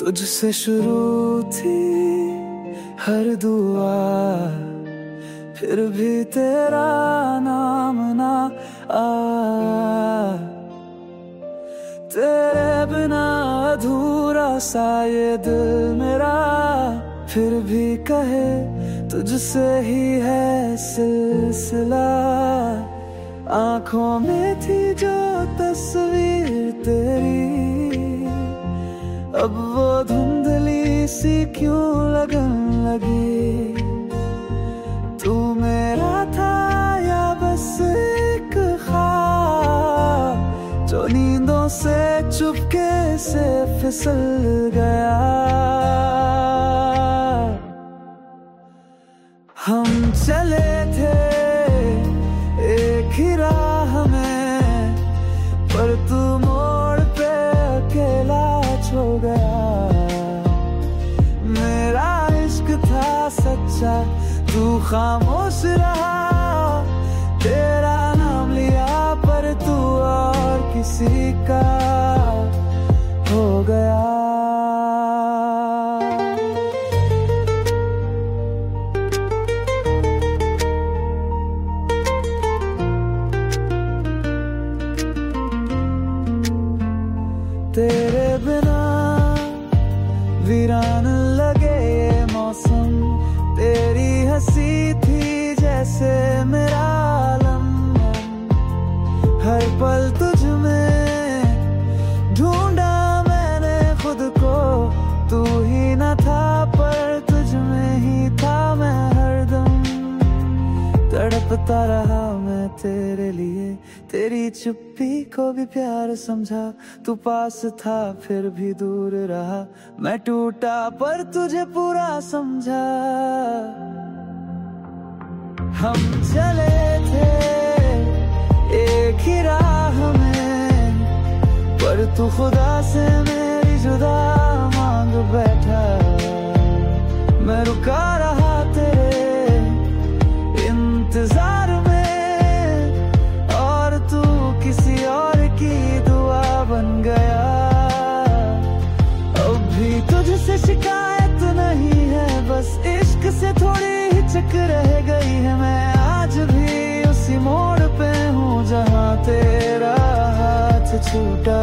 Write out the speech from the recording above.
तुझसे शुरू थी हर दुआ, फिर भी तेरा नाम ना आया। तेरे बिना अधूरा सा ये दिल मेरा, फिर भी कहे तुझसे ही है सिलसिला। आंखों में थी जो तस्वीर तेरी, अब वो धुंधली सी क्यों लगन लगी। तू मेरा था या बस एक ख्वाब, जो नींदों से चुपके से फिसल गया। हम चले थे एक ही राह में, पर तू मोड़ पे अकेला छो गया। मेरा इश्क था सच्चा, तू खामोश रहा। तेरा नाम लिया पर तू और किसी का हो गया। तेरे बिना वीरान लगे ये मौसम, तेरी हंसी थी जैसे मेरा आलम। हर पल तुझ में ढूंढा मैंने खुद को, तू ही न था पर तुझ में ही था मैं हरदम। तड़पता रहा मैं तेरे लिए, तेरी चुप्पी को भी प्यार समझा। तू पास था फिर भी दूर रहा, मैं टूटा पर तुझे पूरा समझा। हम चले थे एक ही राह में, पर तू खुदा से मेरी जुदा मांग बैठा। मैं रुका रहा तेरे इंतजार में, और तू किसी और की दुआ बन गया। अब भी तुझसे शिकायत नहीं है, बस इश्क से थोड़ी हिचक रह गई है। मैं आज भी उसी मोड़ पे हूँ जहाँ तेरा हाथ छूटा।